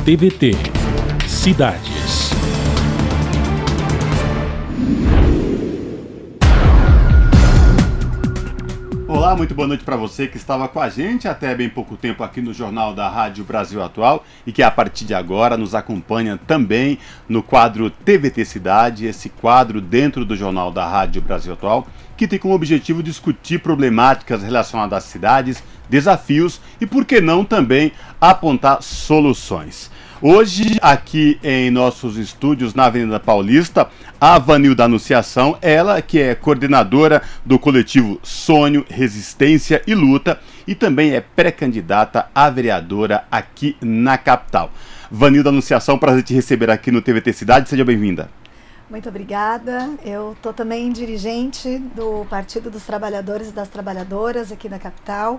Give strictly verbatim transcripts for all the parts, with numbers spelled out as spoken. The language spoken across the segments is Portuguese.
T V T Cidades. Olá, muito boa noite para você que estava com a gente até bem pouco tempo aqui no Jornal da Rádio Brasil Atual e que a partir de agora nos acompanha também no quadro T V T Cidade, esse quadro dentro do Jornal da Rádio Brasil Atual, que tem como objetivo discutir problemáticas relacionadas às cidades, desafios e, por que não, também apontar soluções. Hoje, aqui em nossos estúdios na Avenida Paulista, a Vanilda Anunciação, ela que é coordenadora do coletivo Sonho, Resistência e Luta e também é pré-candidata a vereadora aqui na capital. Vanilda Anunciação, prazer te receber aqui no T V T Cidade, seja bem-vinda. Muito obrigada. Eu estou também dirigente do Partido dos Trabalhadores e das Trabalhadoras aqui na capital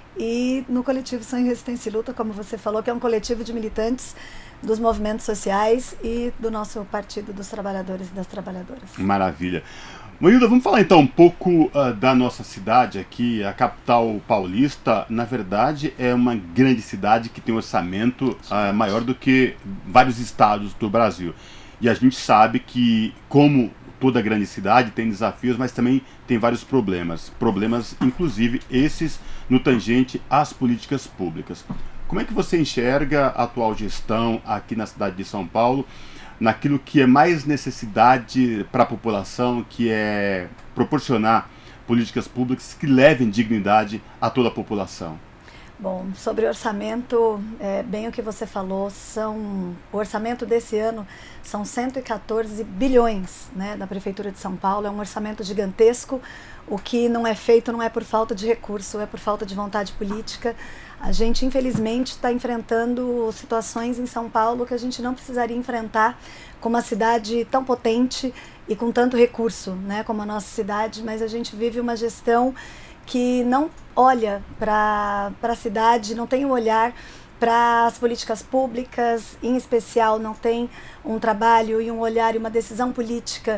e no coletivo Sonho, Resistência e Luta, como você falou, que é um coletivo de militantes dos movimentos sociais e do nosso Partido dos Trabalhadores e das Trabalhadoras. Maravilha. Vanilda, vamos falar então um pouco uh, da nossa cidade aqui, a capital paulista. Na verdade, é uma grande cidade que tem um orçamento uh, maior do que vários estados do Brasil. E a gente sabe que, como toda grande cidade, tem desafios, mas também tem vários problemas. Problemas, inclusive, esses no tangente às políticas públicas. Como é que você enxerga a atual gestão aqui na cidade de São Paulo, naquilo que é mais necessidade para a população, que é proporcionar políticas públicas que levem dignidade a toda a população? Bom, sobre orçamento, é, bem o que você falou, são, o orçamento desse ano são cento e quatorze bilhões, né, da Prefeitura de São Paulo, é um orçamento gigantesco. O que não é feito não é por falta de recurso, é por falta de vontade política. A gente, infelizmente, está enfrentando situações em São Paulo que a gente não precisaria enfrentar com uma cidade tão potente e com tanto recurso, né, como a nossa cidade, mas a gente vive uma gestão que não olha para a cidade, não tem um olhar para as políticas públicas, em especial não tem um trabalho e um olhar e uma decisão política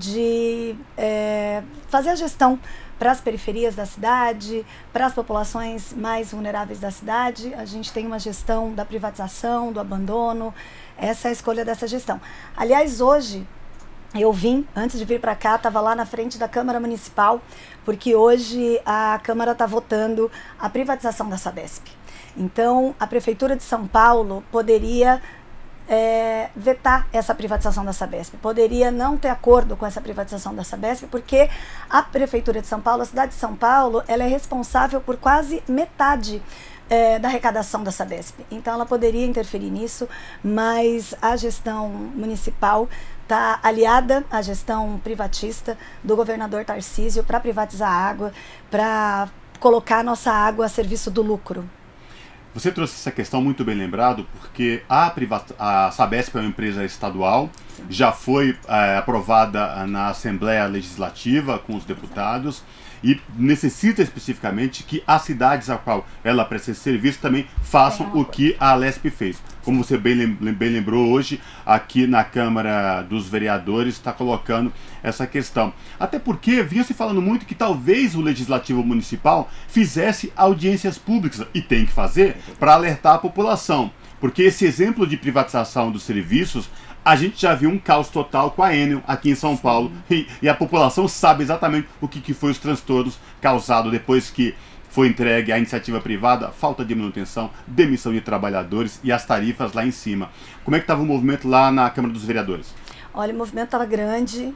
de é, fazer a gestão para as periferias da cidade, para as populações mais vulneráveis da cidade. A gente tem uma gestão da privatização, do abandono, essa é a escolha dessa gestão. Aliás, hoje eu vim, antes de vir para cá, estava lá na frente da Câmara Municipal, porque hoje a Câmara está votando a privatização da Sabesp. Então, a Prefeitura de São Paulo poderia é, vetar essa privatização da Sabesp, poderia não ter acordo com essa privatização da Sabesp, porque a Prefeitura de São Paulo, a cidade de São Paulo, ela é responsável por quase metade É, da arrecadação da Sabesp. Então ela poderia interferir nisso, mas a gestão municipal está aliada à gestão privatista do governador Tarcísio para privatizar a água, para colocar a nossa água a serviço do lucro. Você trouxe essa questão muito bem lembrado, porque a, privat... a Sabesp é uma empresa estadual, sim, já foi é, aprovada na Assembleia Legislativa com os deputados e necessita especificamente que as cidades a qual ela presta esse serviço também façam o que a Alesp fez. Como você bem, lem bem lembrou, hoje aqui na Câmara dos Vereadores está colocando essa questão. Até porque vinha se falando muito que talvez o Legislativo Municipal fizesse audiências públicas, e tem que fazer, para alertar a população. Porque esse exemplo de privatização dos serviços, a gente já viu um caos total com a Enel aqui em São Sim. Paulo, e, e a população sabe exatamente o que, que foi os transtornos causados depois que foi entregue à iniciativa privada, falta de manutenção, demissão de trabalhadores e as tarifas lá em cima. Como é que estava o movimento lá na Câmara dos Vereadores? Olha, o movimento estava grande,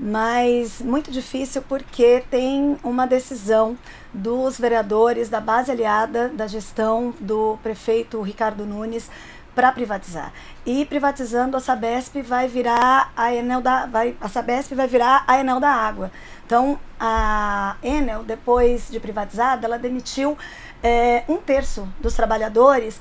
mas muito difícil porque tem uma decisão dos vereadores da base aliada da gestão do prefeito Ricardo Nunes para privatizar. E privatizando a Sabesp vai virar a Enel da, vai, a Sabesp vai virar a Enel da água. Então a Enel, depois de privatizada, ela demitiu é, um terço dos trabalhadores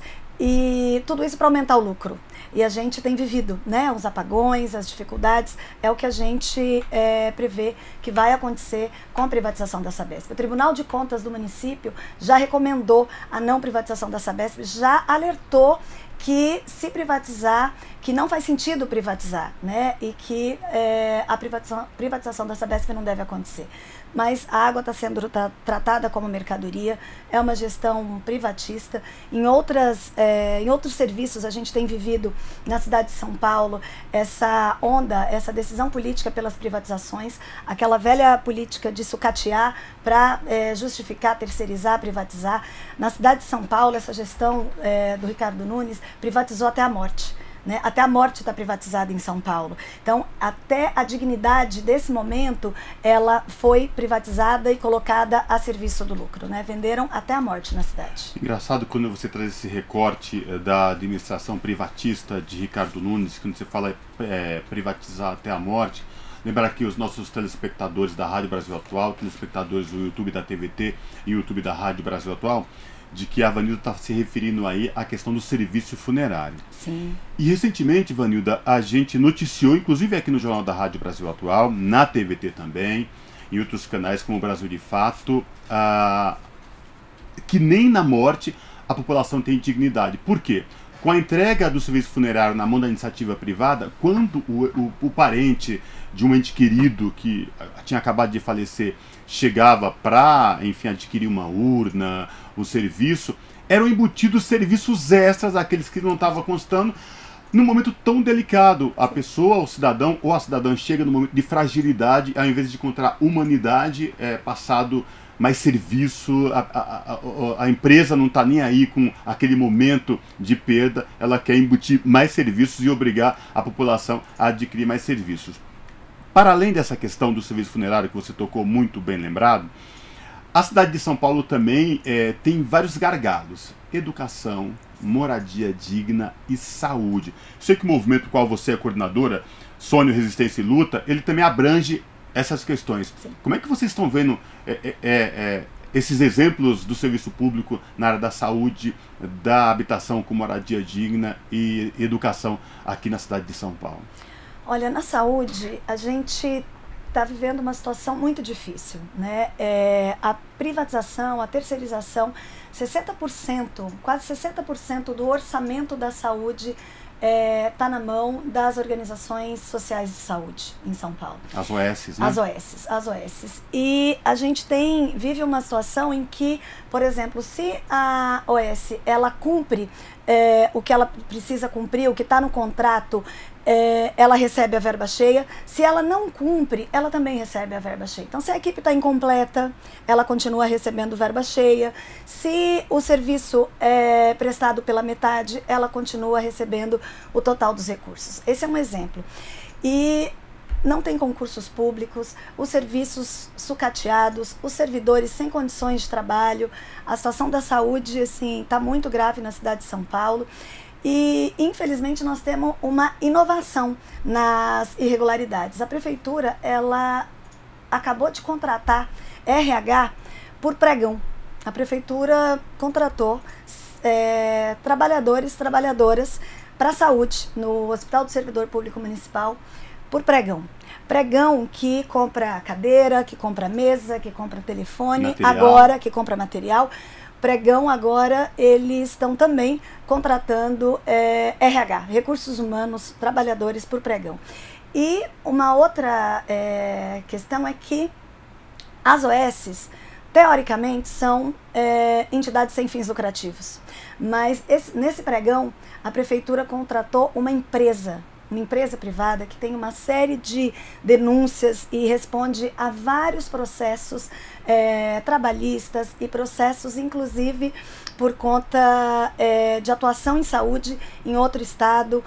e tudo isso para aumentar o lucro. E a gente tem vivido, né, os apagões, as dificuldades, é o que a gente é, prevê que vai acontecer com a privatização da Sabesp. O Tribunal de Contas do município já recomendou a não privatização da Sabesp, já alertou que se privatizar, que não faz sentido privatizar, né, e que é, a privatização, privatização da Sabesp não deve acontecer. mas a água está sendo tra tratada como mercadoria, é uma gestão privatista. Em, outras, é, em outros serviços a gente tem vivido na cidade de São Paulo essa onda, essa decisão política pelas privatizações, aquela velha política de sucatear para é, justificar, terceirizar, privatizar. Na cidade de São Paulo, essa gestão é, do Ricardo Nunes privatizou até a morte. Né? Até a morte está privatizada em São Paulo. Então, até a dignidade desse momento, ela foi privatizada e colocada a serviço do lucro. Né? Venderam até a morte na cidade. Engraçado quando você traz esse recorte da administração privatista de Ricardo Nunes, quando você fala é, privatizar até a morte. Lembrar aqui os nossos telespectadores da Rádio Brasil Atual, telespectadores do YouTube da T V T e YouTube da Rádio Brasil Atual, de que a Vanilda está se referindo aí à questão do serviço funerário. Sim. E recentemente, Vanilda, a gente noticiou, inclusive aqui no Jornal da Rádio Brasil Atual, na T V T também, em outros canais como o Brasil de Fato, ah, que nem na morte a população tem dignidade. Por quê? Com a entrega do serviço funerário na mão da iniciativa privada, quando o, o, o parente de um ente querido que tinha acabado de falecer chegava para, enfim, adquirir uma urna, o serviço, eram embutidos serviços extras àqueles que não estavam constando, num momento tão delicado. A pessoa, o cidadão ou a cidadã chega num momento de fragilidade, ao invés de encontrar humanidade, é passado mais serviço, a, a, a, a empresa não está nem aí com aquele momento de perda, ela quer embutir mais serviços e obrigar a população a adquirir mais serviços. Para além dessa questão do serviço funerário que você tocou, muito bem lembrado, a cidade de São Paulo também é, tem vários gargalos: educação, moradia digna e saúde. Sei que o movimento do qual você é coordenadora, Sonho, Resistência e Luta, ele também abrange essas questões. Sim. Como é que vocês estão vendo é, é, é, esses exemplos do serviço público na área da saúde, da habitação com moradia digna e educação aqui na cidade de São Paulo? Olha, na saúde, a gente está vivendo uma situação muito difícil, né? É, a privatização, a terceirização, sessenta por cento, quase sessenta por cento do orçamento da saúde está é, na mão das organizações sociais de saúde em São Paulo. As O S, né? As O S, as O S. E a gente tem, vive uma situação em que, por exemplo, se a O S ela cumpre é, o que ela precisa cumprir, o que está no contrato, é, ela recebe a verba cheia. Se ela não cumpre, ela também recebe a verba cheia. Então, se a equipe está incompleta, ela continua recebendo verba cheia. Se o serviço é prestado pela metade, ela continua recebendo o total dos recursos. Esse é um exemplo. E não tem concursos públicos, os serviços sucateados, os servidores sem condições de trabalho. A situação da saúde assim, está muito grave na cidade de São Paulo. E, infelizmente, nós temos uma inovação nas irregularidades. A prefeitura, ela acabou de contratar R H por pregão. A prefeitura contratou é, trabalhadores, trabalhadoras para a saúde no Hospital do Servidor Público Municipal por pregão. Pregão que compra cadeira, que compra mesa, que compra telefone, material. Agora que compra material. Pregão agora, eles estão também contratando é, R H, Recursos Humanos, trabalhadores por pregão. E uma outra é, questão é que as O S, teoricamente, são é, entidades sem fins lucrativos. Mas esse, nesse pregão, a prefeitura contratou uma empresa, uma empresa privada que tem uma série de denúncias e responde a vários processos é, trabalhistas e processos, inclusive, por conta é, de atuação em saúde em outro estado.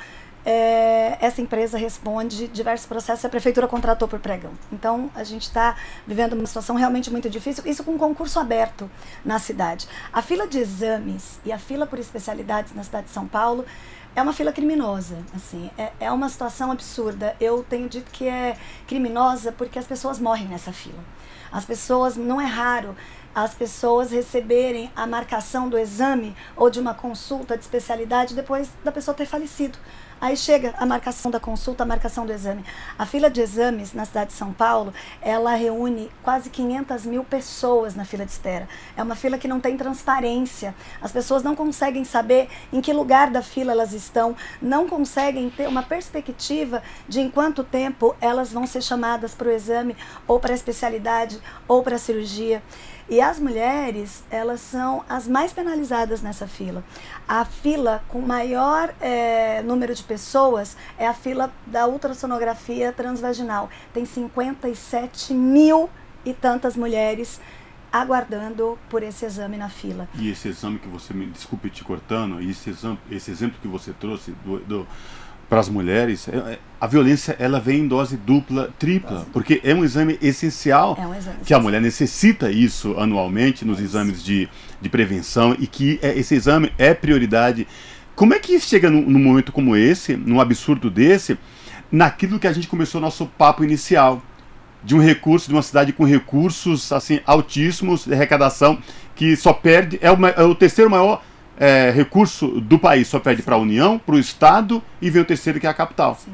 É, essa empresa responde diversos processos e a prefeitura contratou por pregão. Então, a gente está vivendo uma situação realmente muito difícil, isso com concurso aberto na cidade. A fila de exames e a fila por especialidades na cidade de São Paulo é uma fila criminosa, assim, é, é uma situação absurda. Eu tenho dito que é criminosa porque as pessoas morrem nessa fila. As pessoas, não é raro as pessoas receberem a marcação do exame ou de uma consulta de especialidade depois da pessoa ter falecido. Aí chega a marcação da consulta, a marcação do exame. A fila de exames na cidade de São Paulo, ela reúne quase quinhentas mil pessoas na fila de espera. É uma fila que não tem transparência. As pessoas não conseguem saber em que lugar da fila elas estão, não conseguem ter uma perspectiva de em quanto tempo elas vão ser chamadas para o exame, ou para a especialidade, ou para a cirurgia. E as mulheres, elas são as mais penalizadas nessa fila. A fila com maior é, número de pessoas é a fila da ultrassonografia transvaginal. Tem cinquenta e sete mil e tantas mulheres aguardando por esse exame na fila. E esse exame que você, me desculpe te cortando, esse, exame, esse exemplo que você trouxe do, do para as mulheres, a violência ela vem em dose dupla, tripla, porque é um exame essencial, é um exame que essencial. A mulher necessita isso anualmente nos é exames de, de prevenção, e que é, esse exame é prioridade. Como é que chega num, num momento como esse, num absurdo desse, naquilo que a gente começou nosso papo inicial, de um recurso, de uma cidade com recursos assim altíssimos de arrecadação, que só perde, é, uma, é o terceiro maior É, recurso do país, só perde para a União, para o Estado, e vem o terceiro, que é a capital. Sim.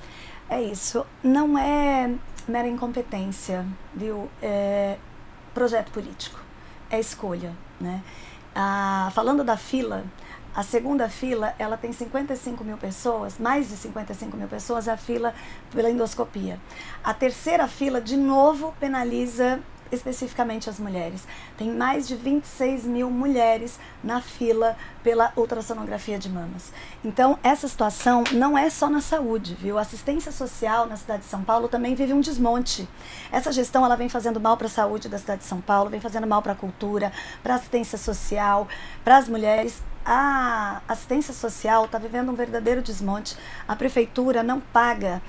É isso. Não é mera incompetência, viu? É projeto político. É escolha, né? Ah, falando da fila, a segunda fila, ela tem cinquenta e cinco mil pessoas, mais de cinquenta e cinco mil pessoas, a fila pela endoscopia. A terceira fila, de novo, penaliza especificamente as mulheres. Tem mais de vinte e seis mil mulheres na fila pela ultrassonografia de mamas. Então, essa situação não é só na saúde, viu? A assistência social na cidade de São Paulo também vive um desmonte. Essa gestão, ela vem fazendo mal para a saúde da cidade de São Paulo, vem fazendo mal para a cultura, para a assistência social, para as mulheres. A assistência social está vivendo um verdadeiro desmonte. A prefeitura não paga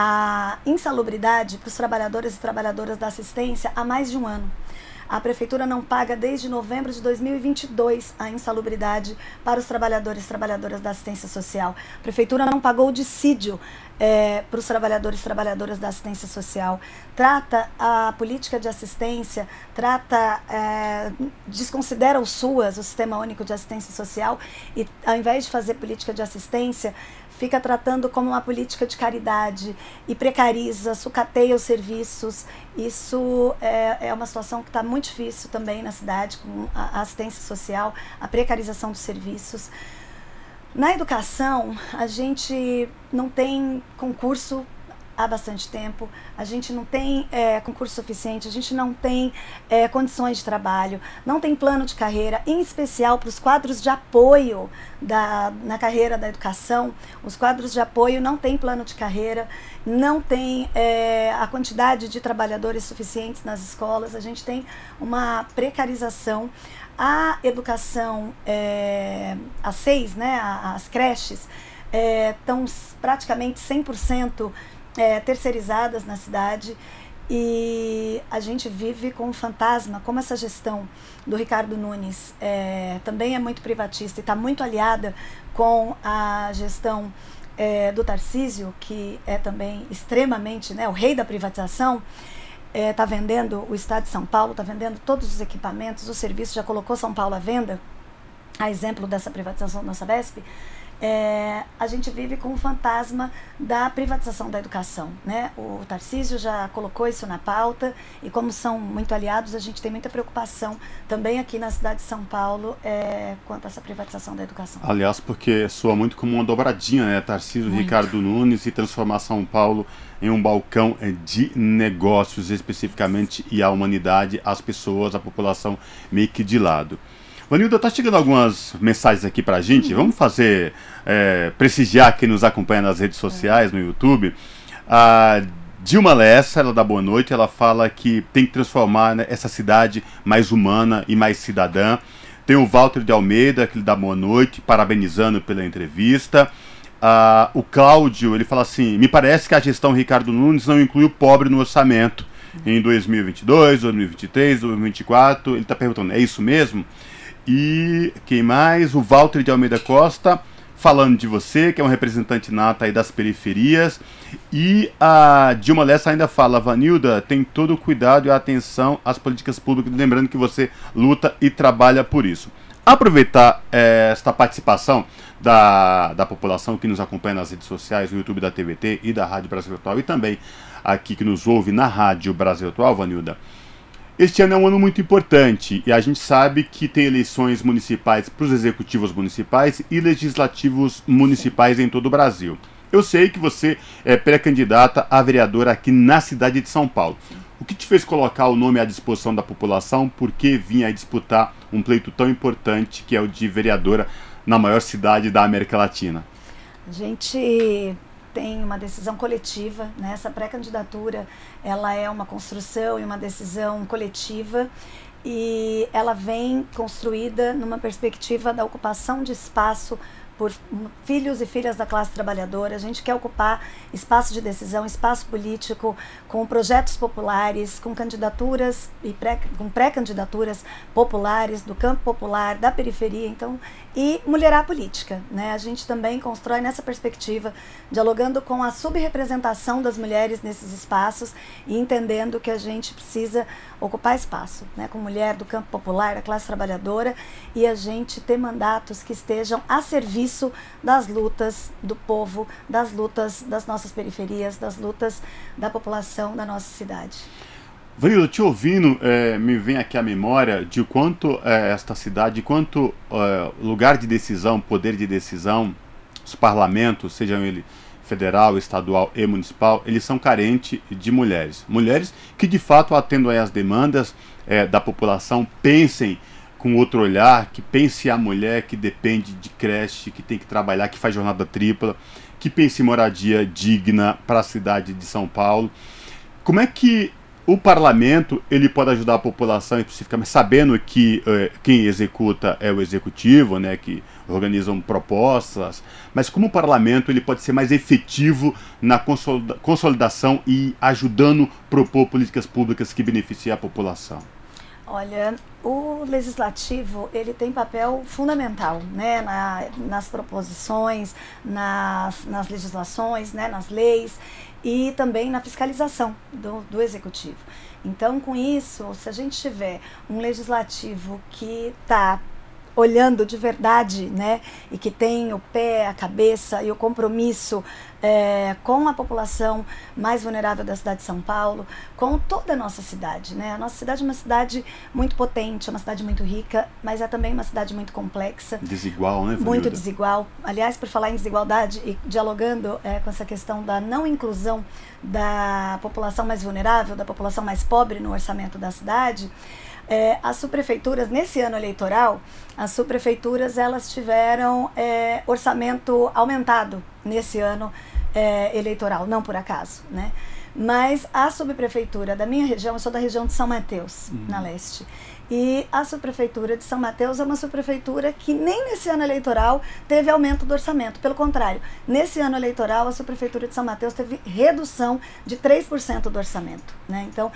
a insalubridade para os trabalhadores e trabalhadoras da assistência há mais de um ano. A prefeitura não paga desde novembro de dois mil e vinte e dois a insalubridade para os trabalhadores e trabalhadoras da assistência social. A prefeitura não pagou o dissídio é, para os trabalhadores e trabalhadoras da assistência social. Trata a política de assistência, trata, é, desconsidera o SUAS, o Sistema Único de Assistência Social, e ao invés de fazer política de assistência, fica tratando como uma política de caridade e precariza, sucateia os serviços. Isso é, é uma situação que está muito difícil também na cidade, com a assistência social, a precarização dos serviços. Na educação, a gente não tem concurso há bastante tempo, a gente não tem é, concurso suficiente, a gente não tem é, condições de trabalho, não tem plano de carreira, em especial para os quadros de apoio da, na carreira da educação. Os quadros de apoio não têm plano de carreira, não tem é, a quantidade de trabalhadores suficientes nas escolas, a gente tem uma precarização. A educação, é, as seis, né, as creches, estão é, praticamente cem por cento É, terceirizadas na cidade, e a gente vive com um fantasma, como essa gestão do Ricardo Nunes é, também é muito privatista e está muito aliada com a gestão é, do Tarcísio, que é também extremamente, né, o rei da privatização. Está é, vendendo o Estado de São Paulo, está vendendo todos os equipamentos, os serviços, já colocou São Paulo à venda, a exemplo dessa privatização da Sabesp. É, a gente vive com o fantasma da privatização da educação, né? O Tarcísio já colocou isso na pauta, e como são muito aliados, a gente tem muita preocupação também aqui na cidade de São Paulo é, quanto a essa privatização da educação. Aliás, porque soa muito como uma dobradinha, né? Tarcísio e Ricardo Nunes, e transformar São Paulo em um balcão de negócios especificamente, e a humanidade, as pessoas, a população meio que de lado. Vanilda, tá chegando algumas mensagens aqui pra gente. Uhum. Vamos fazer, é, prestigiar quem nos acompanha nas redes sociais, no YouTube. A Dilma Lessa, ela dá boa noite, ela fala que tem que transformar, né, essa cidade mais humana e mais cidadã. Tem o Walter de Almeida, que lhe dá boa noite, parabenizando pela entrevista. Ah, o Cláudio, ele fala assim: me parece que a gestão Ricardo Nunes não inclui o pobre no orçamento. Em dois mil e vinte e dois, dois mil e vinte e três, dois mil e vinte e quatro, ele está perguntando, é isso mesmo? E quem mais? O Walter de Almeida Costa, falando de você, que é um representante nato aí das periferias. E a Dilma Lessa ainda fala: Vanilda, tem todo o cuidado e a atenção às políticas públicas, lembrando que você luta e trabalha por isso. aproveitar é, esta participação da, da população que nos acompanha nas redes sociais, no YouTube da T V T e da Rádio Brasil Atual, e também aqui que nos ouve na Rádio Brasil Atual, Vanilda. Este ano é um ano muito importante e a gente sabe que tem eleições municipais para os executivos municipais e legislativos municipais em todo o Brasil. Eu sei que você é pré-candidata a vereadora aqui na cidade de São Paulo. O que te fez colocar o nome à disposição da população? Por que vinha disputar um pleito tão importante que é o de vereadora na maior cidade da América Latina? A gente tem uma decisão coletiva, né? Essa pré-candidatura, ela é uma construção e uma decisão coletiva e ela vem construída numa perspectiva da ocupação de espaço por filhos e filhas da classe trabalhadora. A gente quer ocupar espaço de decisão, espaço político, com projetos populares, com candidaturas e pré, com pré-candidaturas populares, do campo popular, da periferia, então, e mulherar a política, né? A gente também constrói nessa perspectiva, dialogando com a subrepresentação das mulheres nesses espaços e entendendo que a gente precisa ocupar espaço, né? Com mulher do campo popular, da classe trabalhadora, e a gente ter mandatos que estejam a serviço das lutas do povo, das lutas das nossas periferias, das lutas da população da nossa cidade. Vanilda, te ouvindo, é, me vem aqui a memória de quanto é, esta cidade, quanto é, lugar de decisão, poder de decisão, os parlamentos, sejam eles federal, estadual e municipal, eles são carentes de mulheres. Mulheres que de fato atendam às demandas é, da população, pensem com outro olhar, que pense a mulher que depende de creche, que tem que trabalhar, que faz jornada tripla, que pense em moradia digna para a cidade de São Paulo. Como é que o parlamento ele pode ajudar a população especificamente, sabendo que eh, quem executa é o executivo, né, que organizam propostas, mas como o parlamento ele pode ser mais efetivo na consolida- consolidação e ajudando a propor políticas públicas que beneficiem a população? Olha, o legislativo ele tem papel fundamental, né, na, nas proposições, nas, nas legislações, né, nas leis e também na fiscalização do, do executivo. Então, com isso, se a gente tiver um legislativo que está olhando de verdade, né, e que tem o pé, a cabeça e o compromisso é, com a população mais vulnerável da cidade de São Paulo, com toda a nossa cidade, né? A nossa cidade é uma cidade muito potente, é uma cidade muito rica, mas é também uma cidade muito complexa. Desigual, né, Vanilda? Muito desigual. Aliás, por falar em desigualdade e dialogando é, com essa questão da não inclusão da população mais vulnerável, da população mais pobre no orçamento da cidade, É, as subprefeituras, nesse ano eleitoral, as subprefeituras elas tiveram é, orçamento aumentado nesse ano é, eleitoral, não por acaso, né? Mas a subprefeitura da minha região, eu sou da região de São Mateus, uhum. na leste, e a subprefeitura de São Mateus é uma subprefeitura que nem nesse ano eleitoral teve aumento do orçamento, pelo contrário, nesse ano eleitoral a subprefeitura de São Mateus teve redução de três por cento do orçamento, né? Então,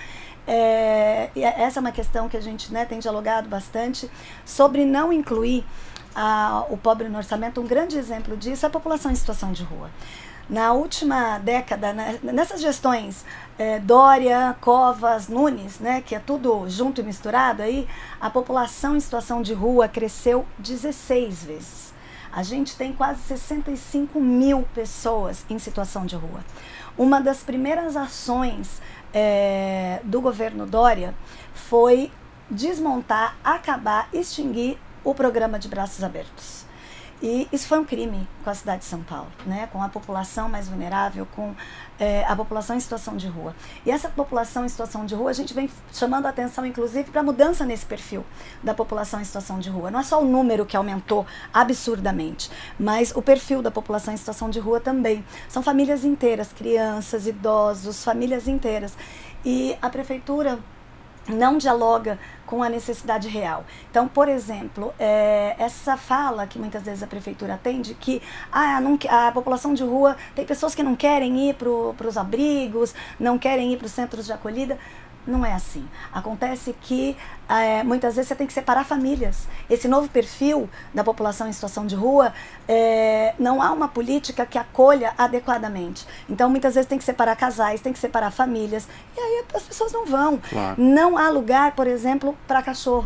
É, essa é uma questão que a gente, né, tem dialogado bastante sobre não incluir a, o pobre no orçamento. Um grande exemplo disso é a população em situação de rua. Na última década, né, nessas gestões é, Dória, Covas, Nunes, né, que é tudo junto e misturado aí, a população em situação de rua cresceu dezesseis vezes. A gente tem quase sessenta e cinco mil pessoas em situação de rua. Uma das primeiras ações é, do governo Dória foi desmontar, acabar, extinguir o programa de braços abertos. E isso foi um crime com a cidade de São Paulo, né? Com a população mais vulnerável, com é, a população em situação de rua. E essa população em situação de rua, a gente vem chamando a atenção, inclusive, para a mudança nesse perfil da população em situação de rua. Não é só o número que aumentou absurdamente, mas o perfil da população em situação de rua também. São famílias inteiras, crianças, idosos, famílias inteiras. E a prefeitura não dialoga com a necessidade real. Então, por exemplo, é, essa fala que muitas vezes a prefeitura tem de que ah, não, a população de rua, tem pessoas que não querem ir para os abrigos, não querem ir para os centros de acolhida. Não é assim. Acontece que é, muitas vezes você tem que separar famílias. Esse novo perfil da população em situação de rua, é, não há uma política que acolha adequadamente. Então, muitas vezes tem que separar casais, tem que separar famílias, e aí as pessoas não vão. Claro. Não há lugar, por exemplo, para cachorros.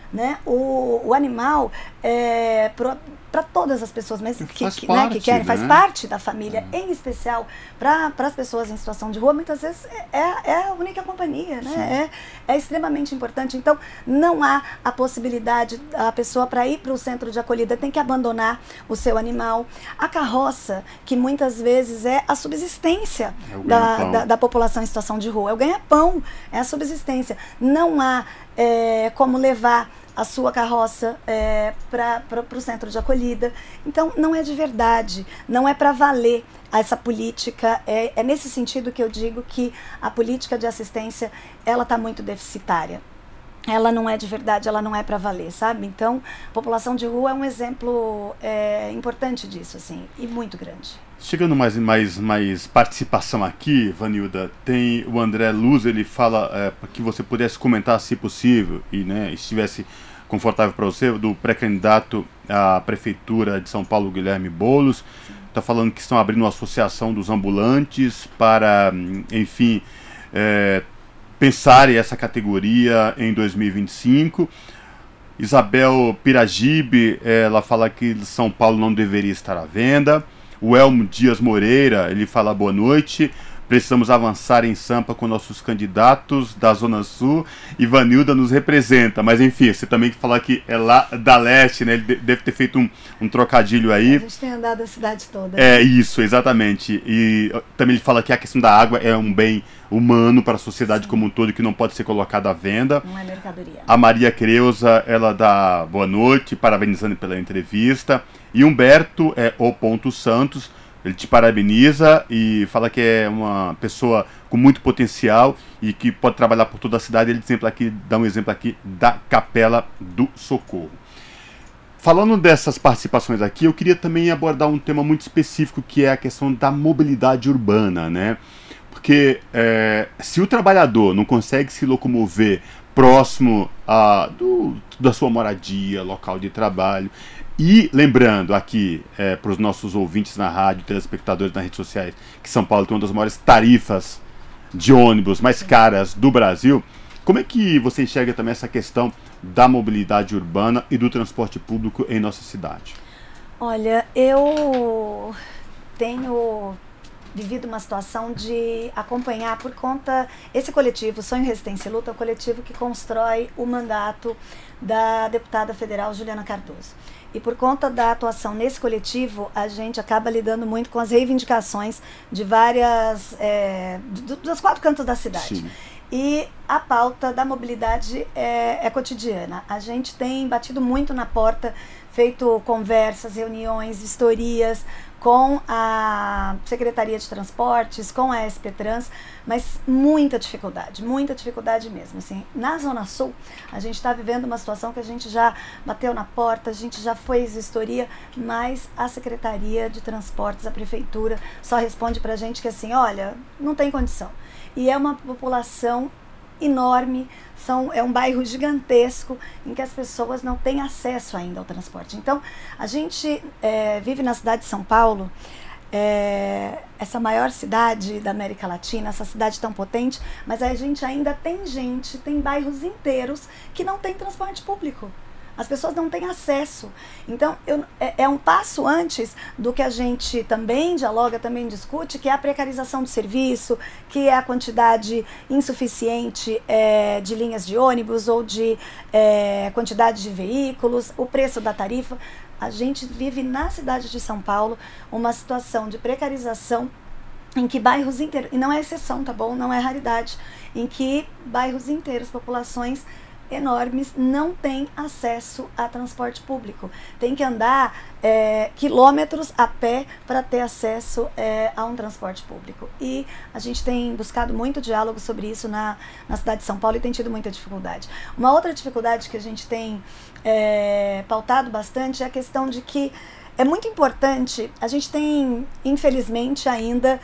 né? O, o animal é para todas as pessoas, mas que, faz que, parte, né, que querem, né? faz parte da família, É. em especial para as pessoas em situação de rua, muitas vezes é, é a única companhia, né? É, é extremamente importante. Então, não há a possibilidade, a pessoa para ir para o centro de acolhida tem que abandonar o seu animal. A carroça, que muitas vezes é a subsistência É o da, ganha-pão. da, da população em situação de rua, é o ganha-pão, é a subsistência. Não há é, como levar a sua carroça é, para o centro de acolhida. Então, não é de verdade, não é para valer essa política. É, é nesse sentido que eu digo que a política de assistência, ela está muito deficitária. Ela não é de verdade, ela não é para valer, sabe? Então, população de rua é um exemplo é, importante disso, assim, e muito grande. Chegando mais, mais, mais participação aqui, Vanilda, tem o André Luz, ele fala é, que você pudesse comentar, se possível, e né, estivesse confortável para você, do pré-candidato à Prefeitura de São Paulo, Guilherme Boulos. Está falando que estão abrindo uma associação dos ambulantes para, enfim, é, pensarem essa categoria em dois mil e vinte e cinco. Isabel Piragibe, ela fala que São Paulo não deveria estar à venda. O Elmo Dias Moreira, ele fala boa noite. Precisamos avançar em Sampa com nossos candidatos da Zona Sul e Vanilda nos representa. Mas enfim, você também que falar que é lá da Leste, né? Ele deve ter feito um, um trocadilho aí. A gente tem andado a cidade toda. É isso, exatamente. E também ele fala que a questão da água é um bem humano para a sociedade Sim. como um todo, que não pode ser colocado à venda. Não é mercadoria. A Maria Creuza, ela dá boa noite, parabenizando pela entrevista. E Humberto, é o ponto Santos, ele te parabeniza e fala que é uma pessoa com muito potencial e que pode trabalhar por toda a cidade. Ele exemplo aqui, dá um exemplo aqui da Capela do Socorro. Falando dessas participações aqui, eu queria também abordar um tema muito específico, que é a questão da mobilidade urbana, né? Porque é, se o trabalhador não consegue se locomover próximo a, do, da sua moradia, local de trabalho, e lembrando aqui é, para os nossos ouvintes na rádio, telespectadores nas redes sociais, que São Paulo tem uma das maiores tarifas de ônibus mais caras do Brasil, como é que você enxerga também essa questão da mobilidade urbana e do transporte público em nossa cidade? Olha, eu tenho vivido uma situação de acompanhar por conta... Esse coletivo, Sonho, Resistência e Luta, é o coletivo que constrói o mandato da deputada federal Juliana Cardoso. E por conta da atuação nesse coletivo, a gente acaba lidando muito com as reivindicações de várias... É, do, dos quatro cantos da cidade. Sim. E a pauta da mobilidade é, é cotidiana. A gente tem batido muito na porta, feito conversas, reuniões, vistorias com a Secretaria de Transportes, com a S P Trans, mas muita dificuldade, muita dificuldade mesmo. Assim, na Zona Sul, a gente está vivendo uma situação que a gente já bateu na porta, a gente já fez vistoria, mas a Secretaria de Transportes, a Prefeitura, só responde para a gente que assim, olha, não tem condição. E é uma população enorme, são, é um bairro gigantesco em que as pessoas não têm acesso ainda ao transporte. Então, a gente é, vive na cidade de São Paulo, é, essa maior cidade da América Latina, essa cidade tão potente, mas a gente ainda tem gente, tem bairros inteiros que não tem transporte público. As pessoas não têm acesso. Então, eu, é, é um passo antes do que a gente também dialoga, também discute, que é a precarização do serviço, que é a quantidade insuficiente é, de linhas de ônibus ou de é, quantidade de veículos, o preço da tarifa. A gente vive na cidade de São Paulo uma situação de precarização em que bairros inteiros, e não é exceção, tá bom? Não é raridade, em que bairros inteiros, populações enormes, não têm acesso a transporte público. Tem que andar é, quilômetros a pé para ter acesso é, a um transporte público. E a gente tem buscado muito diálogo sobre isso na, na cidade de São Paulo e tem tido muita dificuldade. Uma outra dificuldade que a gente tem é, pautado bastante é a questão de que é muito importante, a gente tem, infelizmente, ainda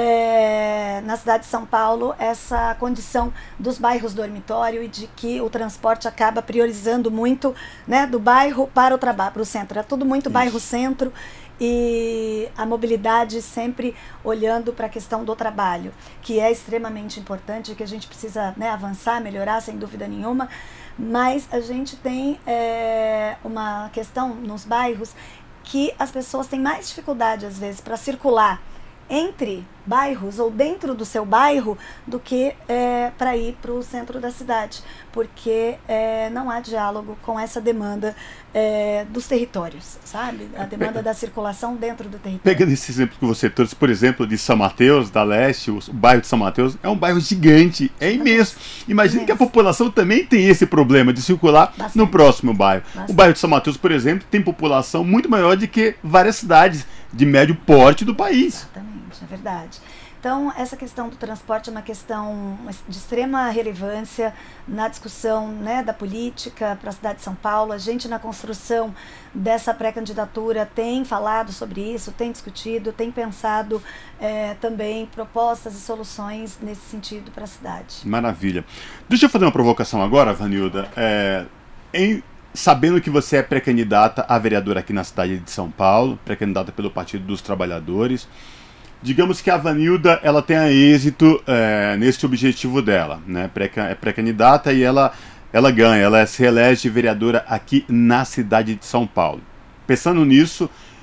é, na cidade de São Paulo, essa condição dos bairros dormitório e de que o transporte acaba priorizando muito, né, do bairro para o trabalho, para o centro. É tudo muito bairro-centro e a mobilidade sempre olhando para a questão do trabalho, que é extremamente importante, que a gente precisa, né, avançar, melhorar, sem dúvida nenhuma. Mas a gente tem é, uma questão nos bairros que as pessoas têm mais dificuldade, às vezes, para circular entre bairros ou dentro do seu bairro do que é, para ir para o centro da cidade, porque é, não há diálogo com essa demanda é, dos territórios, sabe? A demanda da circulação dentro do território. Pegando esse exemplo que você trouxe, por exemplo, de São Mateus, da Leste, o bairro de São Mateus, é um bairro gigante, é imenso. Imagina que a população também tem esse problema de circular Bastante. no próximo bairro. Bastante. O bairro de São Mateus, por exemplo, tem população muito maior do que várias cidades de médio porte do país. Exatamente. É verdade. Então, essa questão do transporte é uma questão de extrema relevância na discussão, né, da política para a cidade de São Paulo. A gente, na construção dessa pré-candidatura, tem falado sobre isso, tem discutido, tem pensado é, também propostas e soluções nesse sentido para a cidade. Maravilha. Deixa eu fazer uma provocação agora, Vanilda. É, em... Sabendo que você é pré-candidata a vereadora aqui na cidade de São Paulo, pré-candidata pelo Partido dos Trabalhadores, digamos que a Vanilda ela tenha êxito é, nesse objetivo dela, né? É pré-candidata e ela, ela ganha, ela se elege vereadora aqui na cidade de São Paulo. Pensando nisso,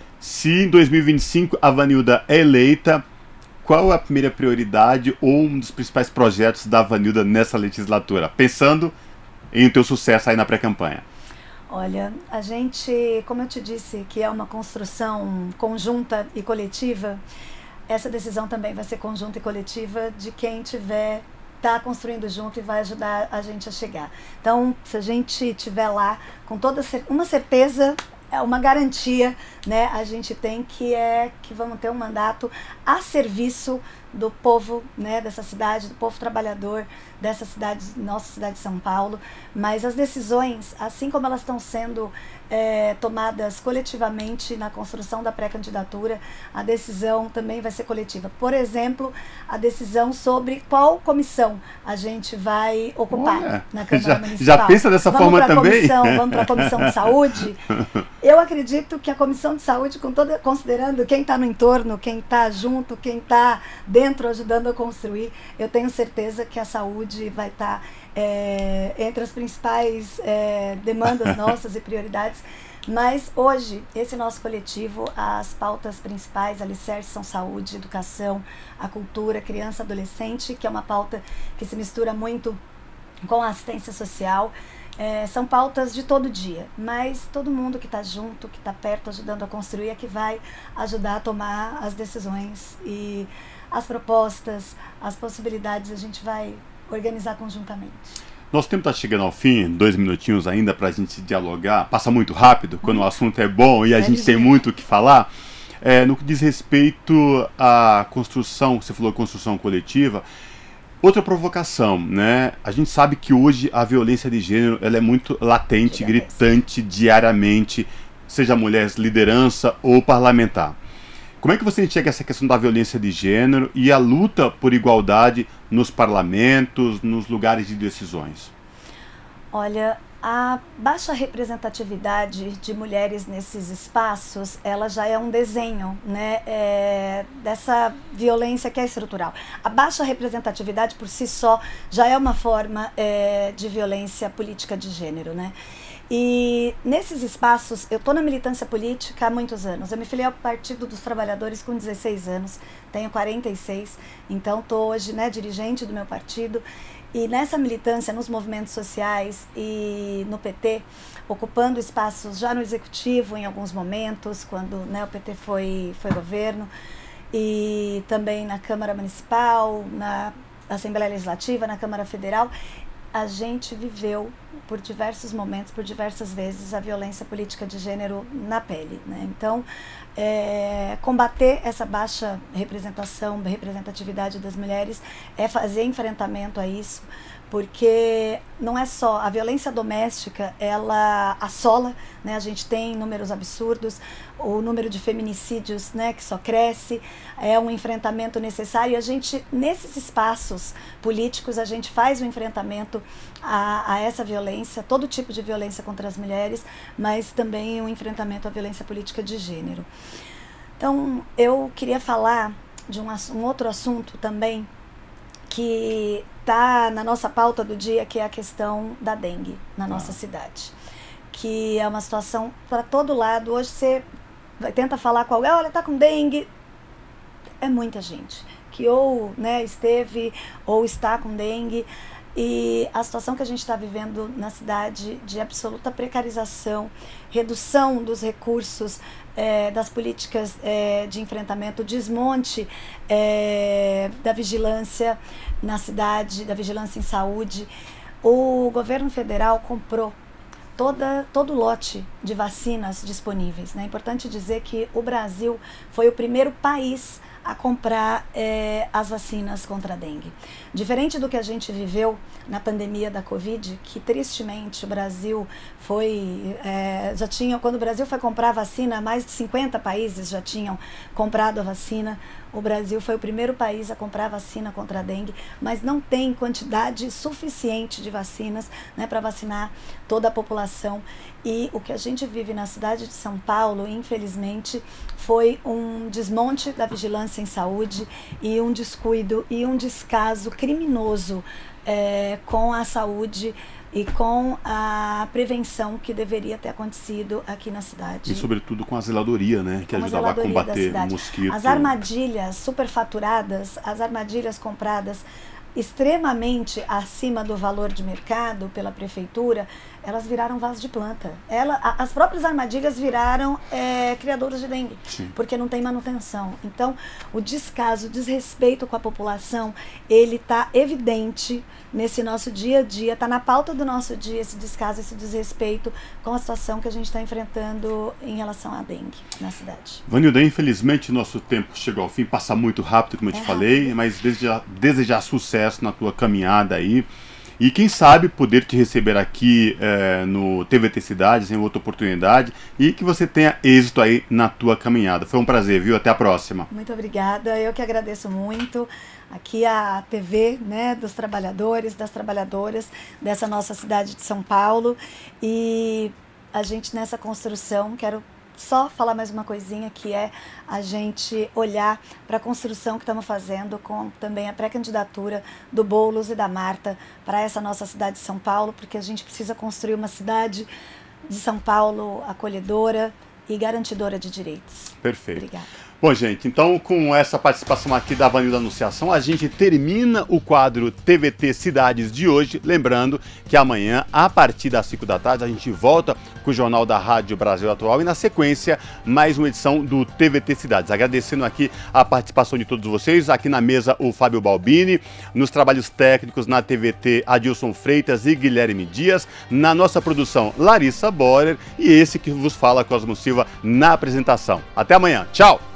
se em dois mil e vinte e cinco a Vanilda é eleita, qual é a primeira prioridade ou um dos principais projetos da Vanilda nessa legislatura? Pensando em teu sucesso aí na pré-campanha. Olha, a gente, como eu te disse, que é uma construção conjunta e coletiva, essa decisão também vai ser conjunta e coletiva de quem tiver, tá construindo junto e vai ajudar a gente a chegar. Então, se a gente tiver lá com toda uma certeza, é uma garantia, né, a gente tem que é que vamos ter um mandato a serviço do povo, né, dessa cidade, do povo trabalhador dessa cidade, nossa cidade de São Paulo. Mas as decisões, assim como elas estão sendo é, tomadas coletivamente na construção da pré-candidatura, a decisão também vai ser coletiva. Por exemplo, a decisão sobre qual comissão a gente vai ocupar Olha, na Câmara já, Municipal. Já pensa dessa vamos forma também? Comissão, vamos para a Comissão de Saúde? Eu acredito que a Comissão de Saúde, com toda, considerando quem está no entorno, quem está junto, quem está dentro ajudando a construir, eu tenho certeza que a saúde vai estar tá, é, entre as principais é, demandas nossas e prioridades. Mas hoje, esse nosso coletivo, as pautas principais, alicerces, são saúde, educação, a cultura, criança, adolescente, que é uma pauta que se mistura muito com a assistência social. É, são pautas de todo dia, mas todo mundo que está junto, que está perto, ajudando a construir, é que vai ajudar a tomar as decisões e as propostas, as possibilidades, a gente vai organizar conjuntamente. Nosso tempo está chegando ao fim, dois minutinhos ainda para a gente dialogar. Passa muito rápido quando hum. o assunto é bom e a é gente ligeiro. Tem muito o que falar. É, no que diz respeito à construção, você falou construção coletiva, outra provocação, né? A gente sabe que hoje a violência de gênero ela é muito latente, gritante diariamente, seja mulher liderança ou parlamentar. Como é que você enxerga essa questão da violência de gênero e a luta por igualdade nos parlamentos, nos lugares de decisões? Olha, a baixa representatividade de mulheres nesses espaços, ela já é um desenho, né, é, dessa violência que é estrutural. A baixa representatividade por si só já é uma forma é, de violência política de gênero, né? E nesses espaços, eu estou na militância política há muitos anos. Eu me filiei ao Partido dos Trabalhadores com dezesseis anos, tenho quarenta e seis, então estou hoje, né, dirigente do meu partido. E nessa militância, nos movimentos sociais e no P T, ocupando espaços já no Executivo em alguns momentos, quando, né, o P T foi, foi governo, e também na Câmara Municipal, na Assembleia Legislativa, na Câmara Federal, a gente viveu por diversos momentos, por diversas vezes, a violência política de gênero na pele, né? Então, é, combater essa baixa representação, representatividade das mulheres é fazer enfrentamento a isso, porque não é só a violência doméstica, ela assola, né? A gente tem números absurdos, o número de feminicídios, né, que só cresce, é um enfrentamento necessário, e a gente, nesses espaços políticos, a gente faz o enfrentamento a, a essa violência, todo tipo de violência contra as mulheres, mas também o enfrentamento à violência política de gênero. Então, eu queria falar de um, um outro assunto também, que está na nossa pauta do dia, que é a questão da dengue na nossa ah. cidade. Que é uma situação para todo lado. Hoje você vai, tenta falar com alguém, olha, está com dengue. É muita gente que ou né, esteve ou está com dengue. E a situação que a gente está vivendo na cidade de absoluta precarização, redução dos recursos, é, das políticas é, de enfrentamento, desmonte é, da vigilância na cidade, da vigilância em saúde. O governo federal comprou toda, todo o lote de vacinas disponíveis, né? É importante dizer que o Brasil foi o primeiro país a comprar é, as vacinas contra a dengue. Diferente do que a gente viveu na pandemia da Covid, que tristemente o Brasil foi, é, já tinha, quando o Brasil foi comprar a vacina, mais de cinquenta países já tinham comprado a vacina. O Brasil foi o primeiro país a comprar a vacina contra a dengue, mas não tem quantidade suficiente de vacinas, né, para vacinar toda a população. E o que a gente vive na cidade de São Paulo, infelizmente, foi um desmonte da vigilância em saúde e um descuido e um descaso criminoso é, com a saúde e com a prevenção que deveria ter acontecido aqui na cidade. E sobretudo com a zeladoria, né, que com ajudava a combater o mosquito. As armadilhas superfaturadas, as armadilhas compradas extremamente acima do valor de mercado pela prefeitura, elas viraram vaso de planta. Ela, a, as próprias armadilhas viraram é, criadoras de dengue, Sim. porque não tem manutenção. Então, o descaso, o desrespeito com a população, ele está evidente nesse nosso dia a dia, está na pauta do nosso dia esse descaso, esse desrespeito com a situação que a gente está enfrentando em relação à dengue na cidade. Vanilda, infelizmente nosso tempo chegou ao fim, passa muito rápido, como eu te é falei, rápido. Mas desejar, desejar sucesso na tua caminhada aí. E quem sabe poder te receber aqui é, no T V T Cidades em outra oportunidade e que você tenha êxito aí na tua caminhada. Foi um prazer, viu? Até a próxima. Muito obrigada. Eu que agradeço muito. Aqui a T V, né, dos trabalhadores, das trabalhadoras dessa nossa cidade de São Paulo. E a gente nessa construção, quero só falar mais uma coisinha, que é a gente olhar para a construção que estamos fazendo com também a pré-candidatura do Boulos e da Marta para essa nossa cidade de São Paulo, porque a gente precisa construir uma cidade de São Paulo acolhedora e garantidora de direitos. Perfeito. Obrigada. Bom, gente, então com essa participação aqui da Vanilda Anunciação, a gente termina o quadro T V T Cidades de hoje. Lembrando que amanhã, a partir das cinco da tarde, a gente volta com o Jornal da Rádio Brasil Atual e, na sequência, mais uma edição do T V T Cidades. Agradecendo aqui a participação de todos vocês. Aqui na mesa, o Fábio Balbini. Nos trabalhos técnicos, na T V T, Adilson Freitas e Guilherme Dias. Na nossa produção, Larissa Borer. E esse que vos fala, Cosmo Silva, na apresentação. Até amanhã. Tchau!